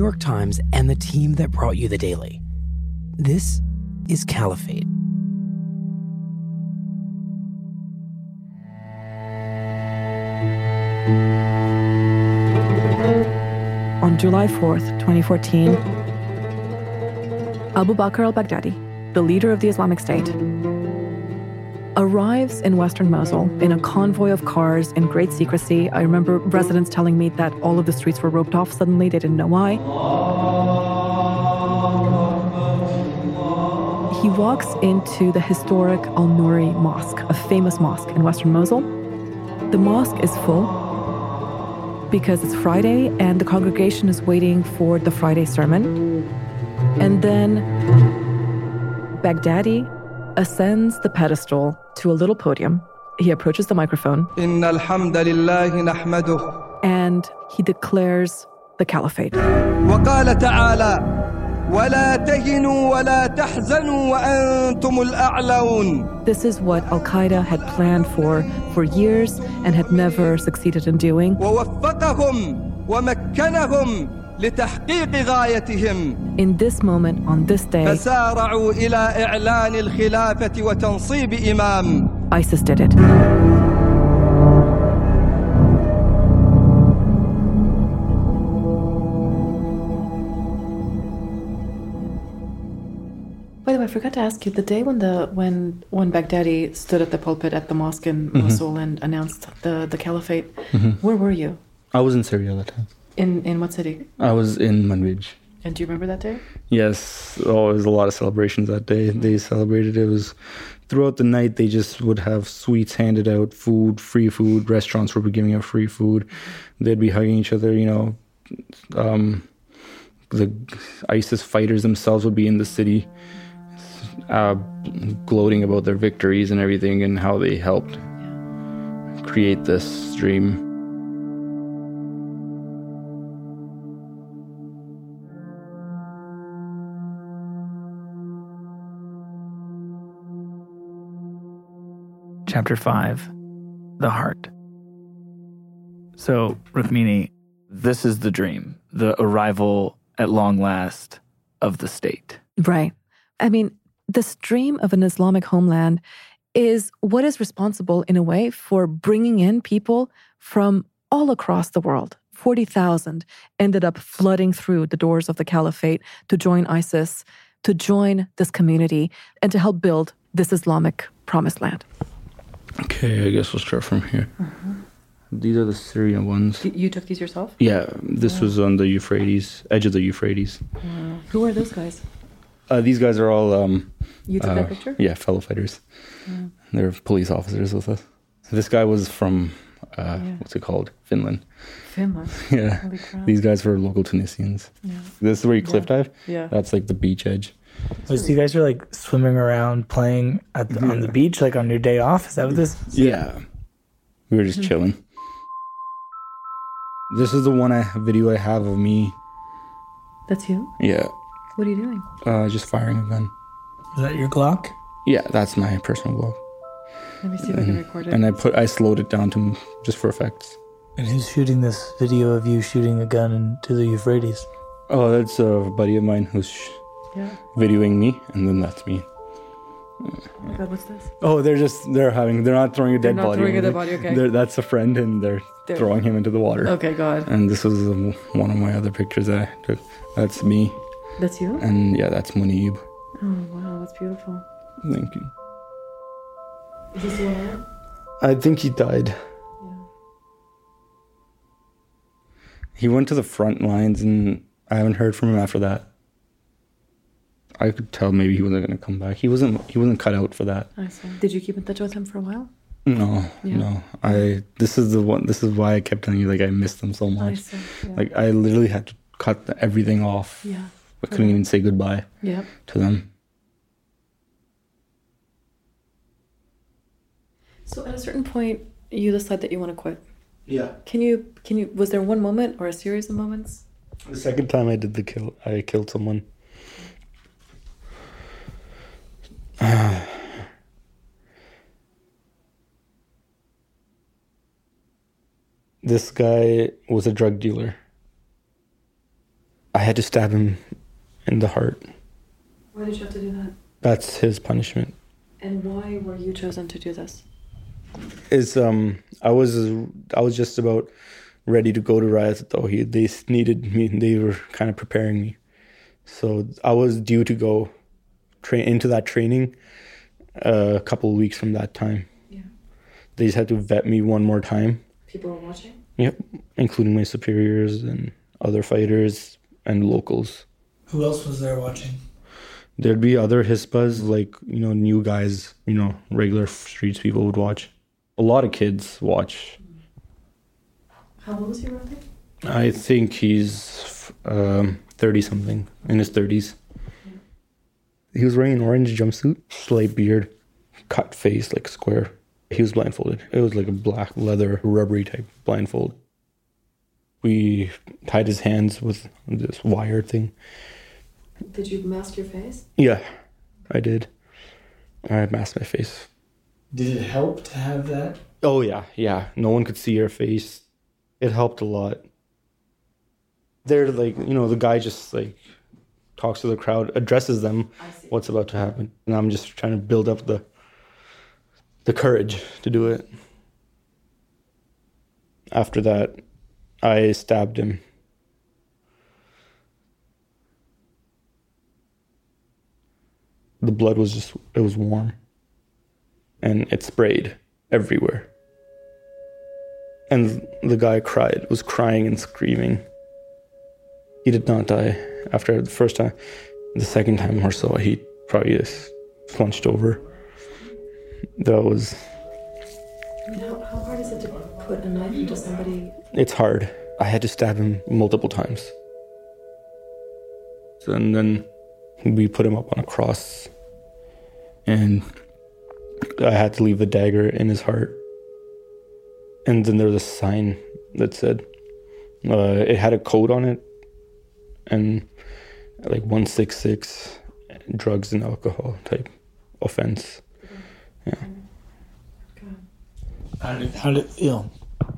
York Times and the team that brought you The Daily. This is Caliphate. On July 4th, 2014, Abu Bakr al-Baghdadi, the leader of the Islamic State, arrives in western Mosul in a convoy of cars in great secrecy. I remember residents telling me that all of the streets were roped off suddenly. They didn't know why. He walks into the historic Al-Nouri Mosque, a famous mosque in western Mosul. The mosque is full because it's Friday and the congregation is waiting for the Friday sermon. And then Baghdadi ascends the pedestal to a little podium. He approaches the microphone. And he declares the caliphate. وقال تعالى ولا تهنوا ولا تحزنوا وأنتم الأعلون. This is what Al-Qaeda had planned for years and had never succeeded in doing. ووفقهم ومكنهم لتحقيق غايتهم. In this moment, on this day, فسارعوا إلى إعلان الخلافة وتنصيب إمام. ISIS did it. By the way, I forgot to ask you, the day when Baghdadi stood at the pulpit at the mosque in Mosul and announced the caliphate, where were you? I was in Syria that time. In what city? I was in Manbij. And do you remember that day? Yes. Oh, there was a lot of celebrations that day. They celebrated. It was throughout the night. They just would have sweets handed out, food, free food. Restaurants would be giving out free food. They'd be hugging each other. The ISIS fighters themselves would be in the city, gloating about their victories and everything and how they helped create this dream. Chapter 5, The Heart. So, Rukmini, this is the dream, the arrival at long last of the state. Right. I mean, this dream of an Islamic homeland is what is responsible, in a way, for bringing in people from all across the world. 40,000 ended up flooding through the doors of the caliphate to join ISIS, to join this community, and to help build this Islamic promised land. Okay, I guess we'll start from here. These are the Syrian ones. You took these yourself? Yeah, this was on the Euphrates, edge of the Euphrates. Who are those guys? These guys are all... you took that picture? Yeah, fellow fighters. They're police officers with us. This guy was from, what's it called? Finland. Finland? Yeah. Holy crap. These guys were local Tunisians. Yeah. This is where you cliff dive? Yeah. That's like the beach edge. So you guys are like swimming around, playing on the beach, like on your day off? Is that what this is? Yeah. We were just chilling. This is the video I have of me. That's you? Yeah. What are you doing? Just firing a gun. Is that your Glock? Yeah, that's my personal Glock. Let me see if I can record it. And I slowed it down to just for effects. And who's shooting this video of you shooting a gun into the Euphrates? Oh, that's a buddy of mine who's videoing me, and then that's me. Oh my God, what's this? Oh, they're not throwing a dead body. They're not throwing a dead body, okay. That's a friend, and they're throwing him into the water. Okay, God. And this was one of my other pictures that I took. That's me. That's you? And yeah, that's Munib. Oh, wow, that's beautiful. Thank you. Is he still alive? I think he died. Yeah. He went to the front lines, and I haven't heard from him after that. I could tell maybe he wasn't going to come back. He wasn't cut out for that. I see. Did you keep in touch with him for a while? No. This is why I kept telling you, like, I missed them so much. I see. Yeah. Like, I literally had to cut everything off. Yeah. I couldn't even say goodbye to them. So at a certain point, you decide that you want to quit. Yeah. Can you, was there one moment or a series of moments? The second time I did I killed someone. This guy was a drug dealer. I had to stab him in the heart. Why did you have to do that? That's his punishment. And why were you chosen to do this? I was just about ready to go to Riot, though. They needed me. They were kind of preparing me. So I was due to go into that training a couple of weeks from that time. Yeah. They just had to vet me one more time. People were watching? Yep, including my superiors and other fighters and locals. Who else was there watching? There'd be other Hispas, like, new guys, regular streets people would watch. A lot of kids watch. How old was he roughly? I think he's 30-something, in his 30s. He was wearing an orange jumpsuit, slight beard, cut face, like square. He was blindfolded. It was like a black leather, rubbery type blindfold. We tied his hands with this wire thing. Did you mask your face? Yeah, I did. I masked my face. Did it help to have that? Oh, yeah. No one could see your face. It helped a lot. They're like, the guy just like talks to the crowd, addresses them, what's about to happen. And I'm just trying to build up the courage to do it. After that, I stabbed him. The blood was it was warm. And it sprayed everywhere. And the guy was crying and screaming. He did not die after the first time. The second time or so, he probably just slunched over. That was... How hard is it to put a knife into somebody? It's hard. I had to stab him multiple times. And then we put him up on a cross. And I had to leave the dagger in his heart. And then there was a sign that said, it had a code on it, and like 166, drugs and alcohol type offense. Yeah. How did it feel?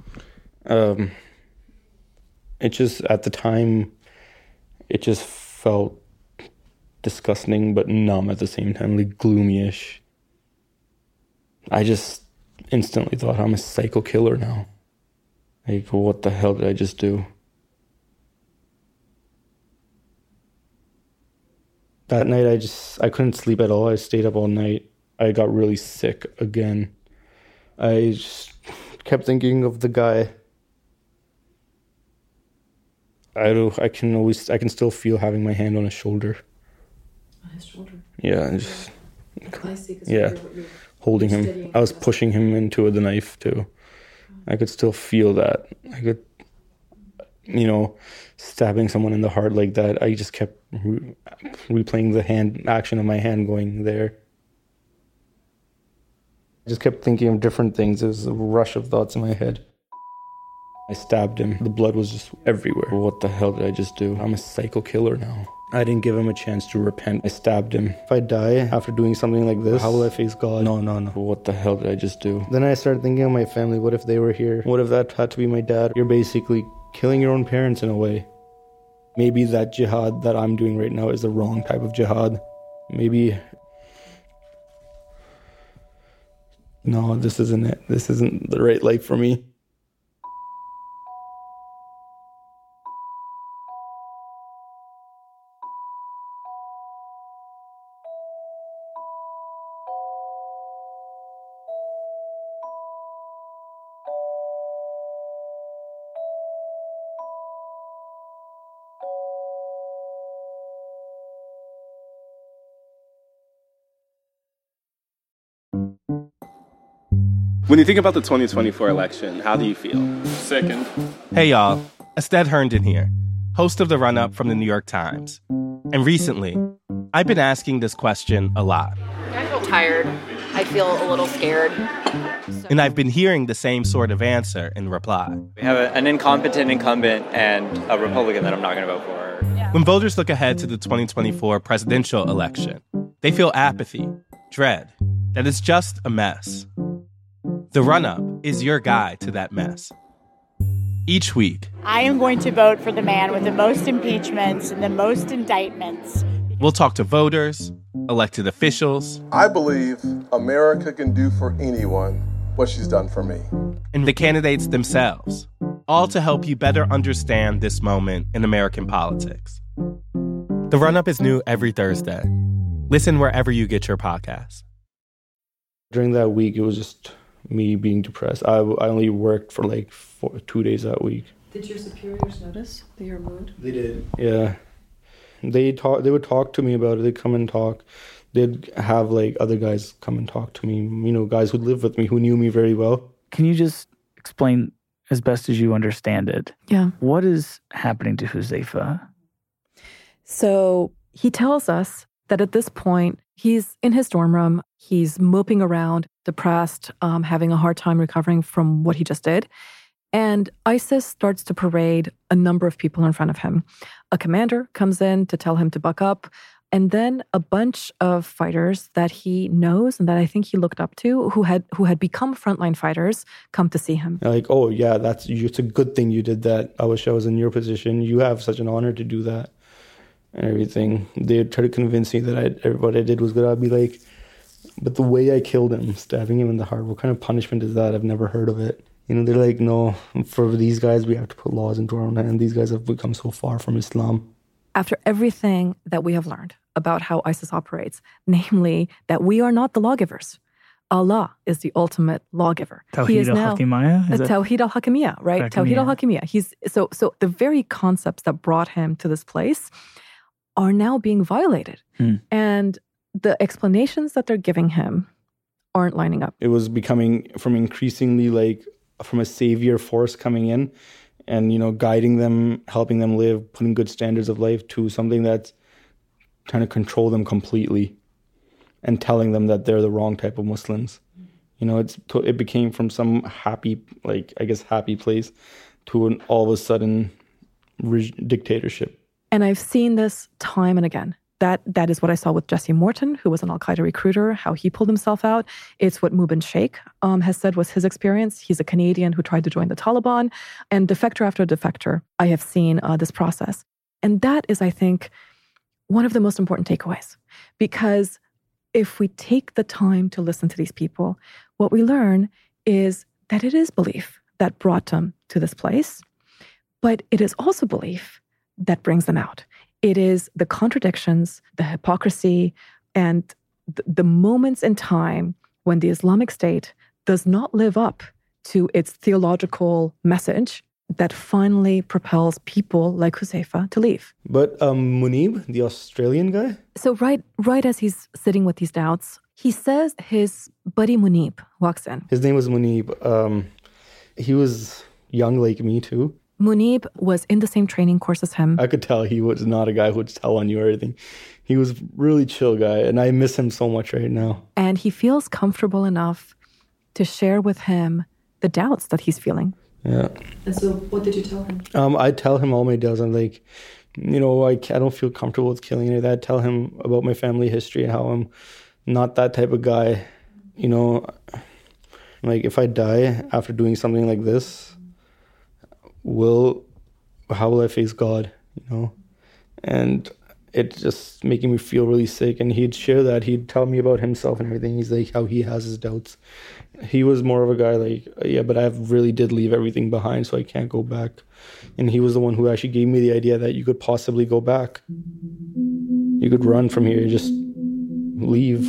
It just, at the time, it just felt disgusting but numb at the same time, like gloomy-ish. I just instantly thought, I'm a psycho killer now. Like, what the hell did I just do? That night, I couldn't sleep at all. I stayed up all night. I got really sick again. I just kept thinking of the guy. I can still feel having my hand on his shoulder. On his shoulder? Yeah, just... I see, yeah. Holding him. I was pushing him into the knife too. I could still feel that. I could, stabbing someone in the heart like that. I just kept replaying the hand action of my hand going there. I just kept thinking of different things. There was a rush of thoughts in my head. I stabbed him. The blood was just everywhere. What the hell did I just do? I'm a psycho killer now. I didn't give him a chance to repent. I stabbed him. If I die after doing something like this, how will I face God? No. What the hell did I just do? Then I started thinking of my family. What if they were here? What if that had to be my dad? You're basically killing your own parents in a way. Maybe that jihad that I'm doing right now is the wrong type of jihad. Maybe... No, this isn't it. This isn't the right life for me. When you think about the 2024 election, how do you feel? Sickened. Hey y'all, Ested Herndon here, host of The Run-Up from the New York Times. And recently, I've been asking this question a lot. I feel tired. I feel a little scared. And I've been hearing the same sort of answer in reply. We have an incompetent incumbent and a Republican that I'm not going to vote for. When voters look ahead to the 2024 presidential election, they feel apathy, dread, that it's just a mess. The Run-Up is your guide to that mess. Each week, I am going to vote for the man with the most impeachments and the most indictments. we'll talk to voters, elected officials. I believe America can do for anyone what she's done for me. And the candidates themselves, all to help you better understand this moment in American politics. The Run-Up is new every Thursday. Listen wherever you get your podcasts. During that week, it was just me being depressed. I only worked for like 2 days that week. Did your superiors notice your mood? They did. Yeah. They would talk to me about it. They'd come and talk. They'd have like other guys come and talk to me, you know, guys who lived with me, who knew me very well. Can you just explain as best as you understand it? Yeah. What is happening to Huzaifa? So he tells us that at this point, he's in his dorm room. He's moping around, depressed, having a hard time recovering from what he just did. And ISIS starts to parade a number of people in front of him. A commander comes in to tell him to buck up. And then a bunch of fighters that he knows and that I think he looked up to, who had become frontline fighters, come to see him. Like, oh yeah, it's a good thing you did that. I wish I was in your position. You have such an honor to do that and everything. They'd try to convince me that what I did was good. I'd be like, but the way I killed him, stabbing him in the heart, what kind of punishment is that? I've never heard of it. You know, they're like, no, for these guys, we have to put laws into our own hand. These guys have become so far from Islam. After everything that we have learned about how ISIS operates, namely that we are not the lawgivers. Allah is the ultimate lawgiver. Tawhid al-Hakimiyya? Tawhid al-Hakimiyya, right? Tawhid al-Hakimiyya. So the very concepts that brought him to this place are now being violated. And the explanations that they're giving him aren't lining up. It was becoming from increasingly like from a savior force coming in and, you know, guiding them, helping them live, putting good standards of life, to something that's trying to control them completely and telling them that they're the wrong type of Muslims. You know, it became from some happy place to an all of a sudden dictatorship. And I've seen this time and again. That is what I saw with Jesse Morton, who was an Al-Qaeda recruiter, how he pulled himself out. It's what Mubin Sheikh has said was his experience. He's a Canadian who tried to join the Taliban. And defector after defector, I have seen this process. And that is, I think, one of the most important takeaways. Because if we take the time to listen to these people, what we learn is that it is belief that brought them to this place, but it is also belief that brings them out. It is the contradictions, the hypocrisy, and the moments in time when the Islamic State does not live up to its theological message that finally propels people like Huzaifa to leave. But Munib, the Australian guy? So right as he's sitting with these doubts, he says his buddy Munib walks in. His name was Munib. He was young like me too. Munib was in the same training course as him. I could tell he was not a guy who would tell on you or anything. He was a really chill guy, and I miss him so much right now. And he feels comfortable enough to share with him the doubts that he's feeling. Yeah. And so what did you tell him? I tell him all my doubts. I'm like, you know, I don't feel comfortable with killing any of that. I tell him about my family history and how I'm not that type of guy. You know, like if I die after doing something like this, how will I face God, you know? And it's just making me feel really sick. And he'd share that. He'd tell me about himself and everything. He's like, how he has his doubts. He was more of a guy like, yeah, but I really did leave everything behind, so I can't go back. And he was the one who actually gave me the idea that you could possibly go back. You could run from here, just leave.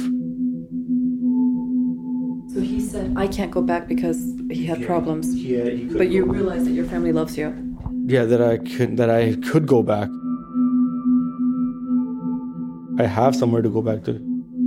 So he said, I can't go back because he had problems. Yeah, he could. But you realize that your family loves you. Yeah, that I could go back. I have somewhere to go back to.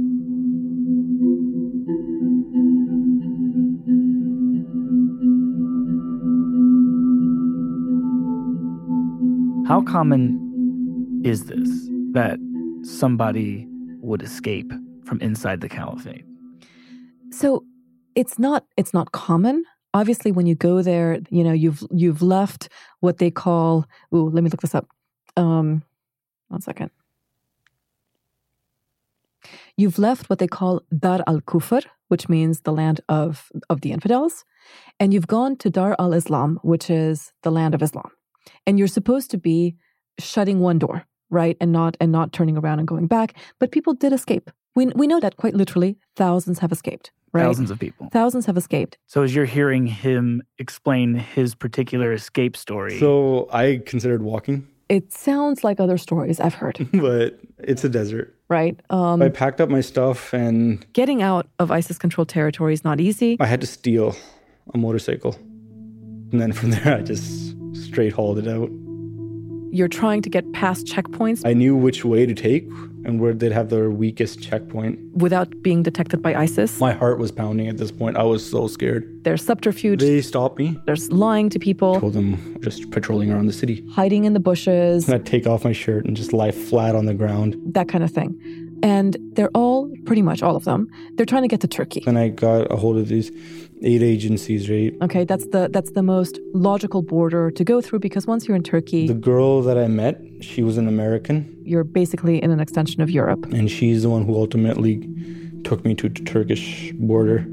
How common is this that somebody would escape from inside the caliphate? So it's not common. Obviously, when you go there, you know, you've left what they call, let me look this up. 1 second. You've left what they call Dar al-Kufr, which means the land of the infidels, and you've gone to Dar al-Islam, which is the land of Islam. And you're supposed to be shutting one door, right? And not turning around and going back. But people did escape. We know that quite literally, thousands have escaped, right? Thousands of people. Thousands have escaped. So as you're hearing him explain his particular escape story. So I considered walking. It sounds like other stories I've heard. But it's a desert. Right. I packed up my stuff and... Getting out of ISIS-controlled territory is not easy. I had to steal a motorcycle. And then from there, I just straight hauled it out. You're trying to get past checkpoints. I knew which way to take and where they'd have their weakest checkpoint. Without being detected by ISIS. My heart was pounding at this point. I was so scared. There's subterfuge. They stopped me. There's lying to people. I told them just patrolling around the city. Hiding in the bushes. And I'd take off my shirt and just lie flat on the ground. That kind of thing. And they're all, pretty much all of them, they're trying to get to Turkey. And I got a hold of these aid agencies, right? Okay, that's the most logical border to go through, because once you're in Turkey... The girl that I met, she was an American. You're basically in an extension of Europe. And she's the one who ultimately took me to the Turkish border.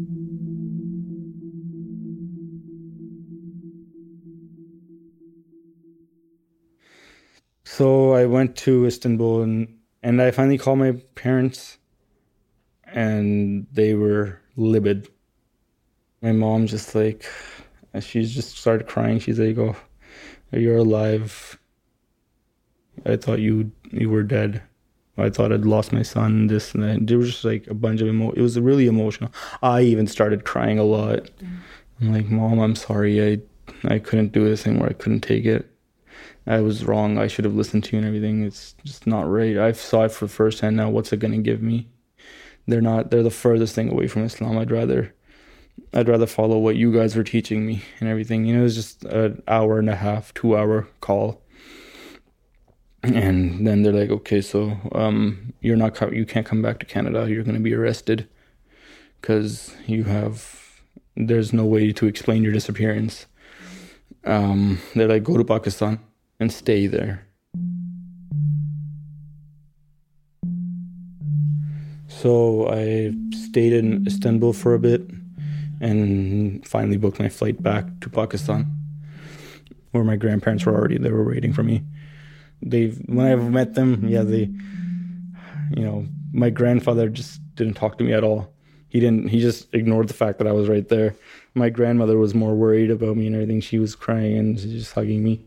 So I went to Istanbul and I finally called my parents and they were livid. My mom just she just started crying. She's like, "Oh, you're alive. I thought you were dead. I thought I'd lost my son," this and that. There was just like a bunch of it was really emotional. I even started crying a lot. I'm like, "Mom, I'm sorry. I couldn't do this anymore. I couldn't take it. I was wrong. I should have listened to you and everything. It's just not right. I saw it for firsthand now. What's it going to give me? They're the furthest thing away from Islam. I'd rather follow what you guys were teaching me and everything." You know, it was just an hour and a half, 2 hour call. And then they're like, "Okay, so you can't come back to Canada. You're going to be arrested because there's no way to explain your disappearance." They're like, "Go to Pakistan and stay there." So I stayed in Istanbul for a bit and finally booked my flight back to Pakistan, where my grandparents were already. They were waiting for me. When I met them, my grandfather just didn't talk to me at all. He just ignored the fact that I was right there. My grandmother was more worried about me and everything. She was crying and just hugging me.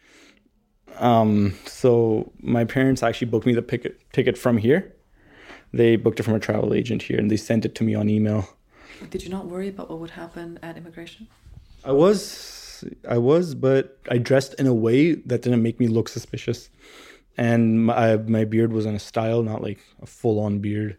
So my parents actually booked me the ticket from here. They booked it from a travel agent here and they sent it to me on email. Did you not worry about what would happen at immigration? I was, but I dressed in a way that didn't make me look suspicious. And my beard was in a style, not like a full-on beard.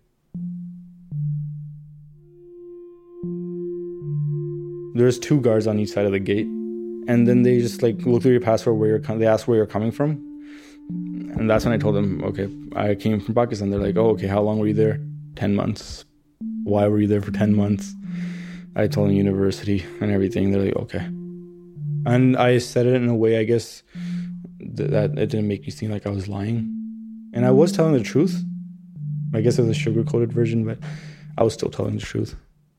There's 2 guards on each side of the gate. And then they just look through your passport, they ask where you're coming from. And that's when I told them, okay, I came from Pakistan. They're like, "Oh, okay, how long were you there?" 10 months. "Why were you there for 10 months? I told them university and everything. They're like, "Okay." And I said it in a way, I guess, that it didn't make me seem like I was lying. And I was telling the truth. I guess it was a sugar-coated version, but I was still telling the truth.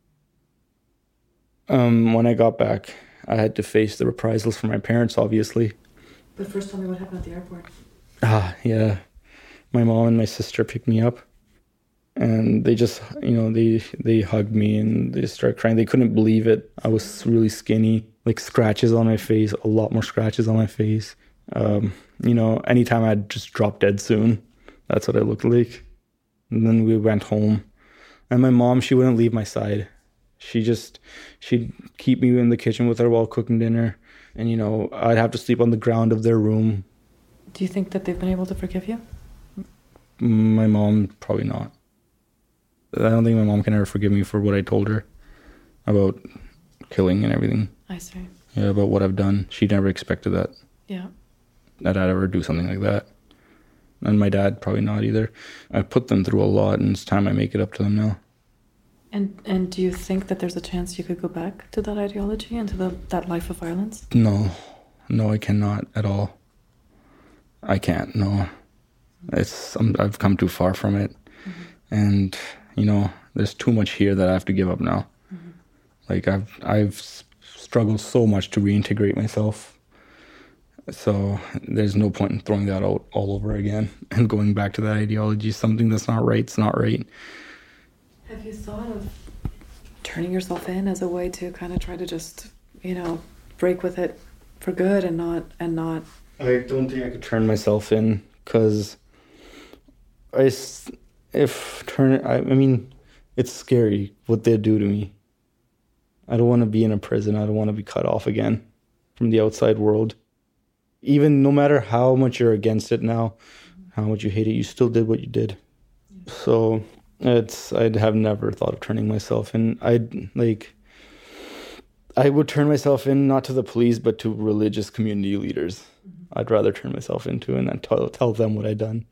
When I got back, I had to face the reprisals from my parents, obviously. But first, tell me what happened at the airport. Yeah. My mom and my sister picked me up. And they just, they hugged me and they started crying. They couldn't believe it. I was really skinny, scratches on my face, a lot more scratches on my face. Anytime I'd just drop dead soon, that's what I looked like. And then we went home. And my mom, she wouldn't leave my side. She'd keep me in the kitchen with her while cooking dinner. And, I'd have to sleep on the ground of their room. Do you think that they've been able to forgive you? My mom, probably not. I don't think my mom can ever forgive me for what I told her about killing and everything. I see. Yeah, about what I've done. She never expected that. Yeah. That I'd ever do something like that. And my dad, probably not either. I put them through a lot, and it's time I make it up to them now. And do you think that there's a chance you could go back to that ideology and to that life of violence? No, I cannot at all. I can't, no. I've come too far from it. And, you know, there's too much here that I have to give up now. Like, I've struggled so much to reintegrate myself. So there's no point in throwing that out all over again and going back to that ideology. Something that's not right, it's not right. Have you thought of turning yourself in as a way to kind of try to just, you know, break with it for good and not... I don't think I could turn myself in, because I mean, it's scary what they do to me. I don't want to be in a prison. I don't want to be cut off again from the outside world. Even no matter how much you're against it now, how much you hate it, you still did what you did. So I'd have never thought of turning myself in. I would turn myself in not to the police, but to religious community leaders. I'd rather turn myself into and then tell them what I'd done.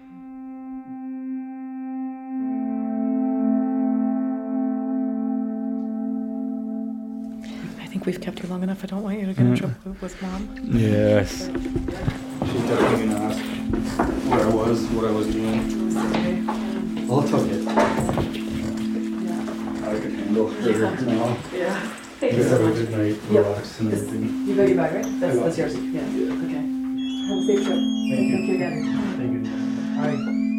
I think we've kept you long enough. I don't want you to get in trouble with Mom. Yes. She's definitely going to ask where I was, what I was doing. I'll tell you. I can handle her now. Yeah. Thank you so much. Have a good night. Relax and everything. You got your bag, right? That's yours. Yeah. Okay. Have a safe trip. Thank you again. Thank you. Bye.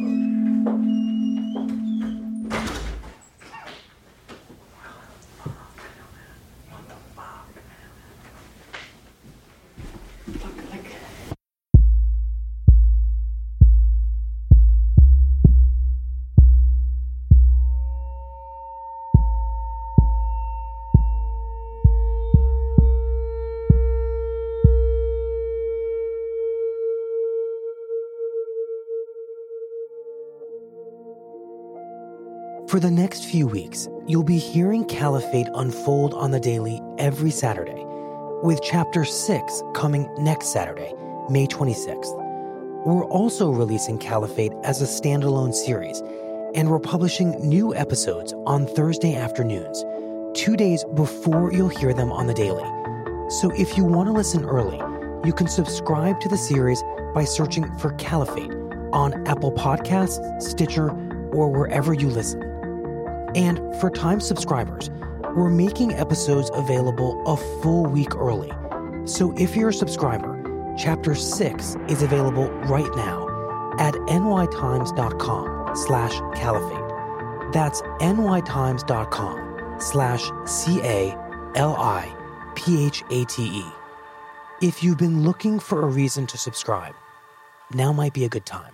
For the next few weeks, you'll be hearing Caliphate unfold on the daily every Saturday, with Chapter 6 coming next Saturday, May 26th. We're also releasing Caliphate as a standalone series, and we're publishing new episodes on Thursday afternoons, 2 days before you'll hear them on the daily. So if you want to listen early, you can subscribe to the series by searching for Caliphate on Apple Podcasts, Stitcher, or wherever you listen. And for Time subscribers, we're making episodes available a full week early. So if you're a subscriber, Chapter 6 is available right now at nytimes.com/caliphate. That's nytimes.com/CALIPHATE. If you've been looking for a reason to subscribe, now might be a good time.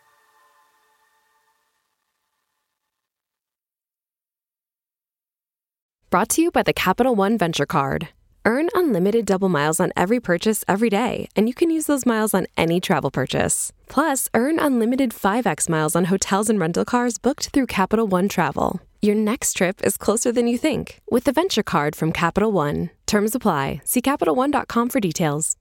Brought to you by the Capital One Venture Card. Earn unlimited double miles on every purchase every day, and you can use those miles on any travel purchase. Plus, earn unlimited 5x miles on hotels and rental cars booked through Capital One Travel. Your next trip is closer than you think with the Venture Card from Capital One. Terms apply. See CapitalOne.com for details.